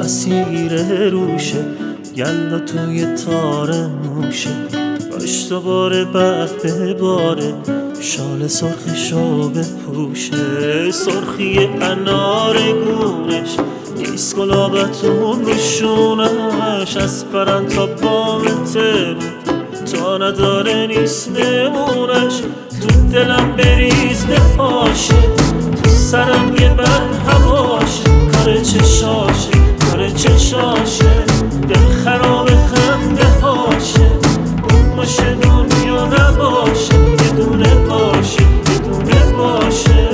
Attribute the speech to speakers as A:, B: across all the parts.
A: مسیر روشه، گلا توی تار موشه، باش دوباره بعد به باره، شال سرخشو بپوشه. سرخی انار گونش، نیست گلابتون روشونش، از پرن تا بام ترون تا نداره نیست نمونش. تو دلم بریز نپاشه، تو سرم یه بند هواشه، کار چشاشه کار چشاشه، دل خراب خنده هاشه. اون باشه دنیا نباشه، یه دونه باشه یه دونه باشه.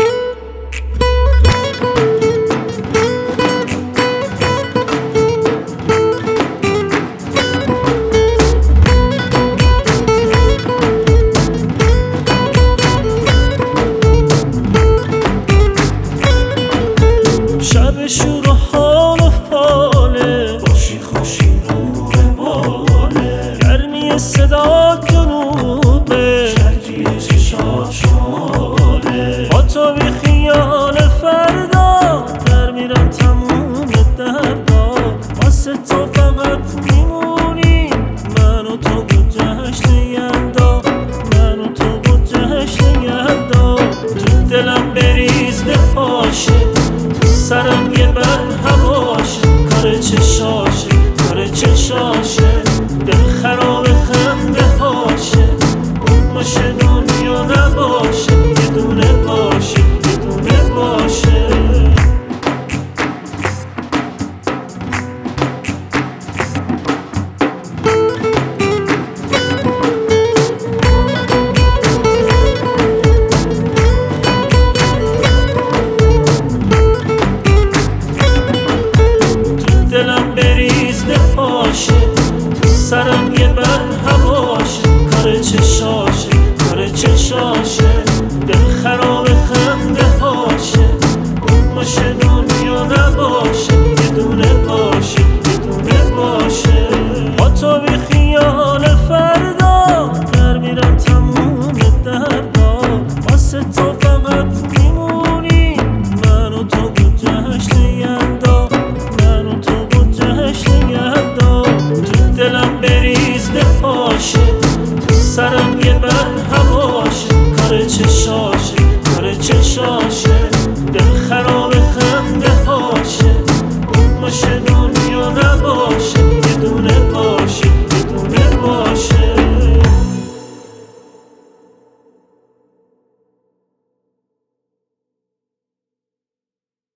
A: شب شور و حال و فاله، خوشی خوشی نور باله، گرمی صدا جنوبه، شرجی چشات شماله. با تو بی خیال فردا در میرم تموم دردا، واسه تو فقط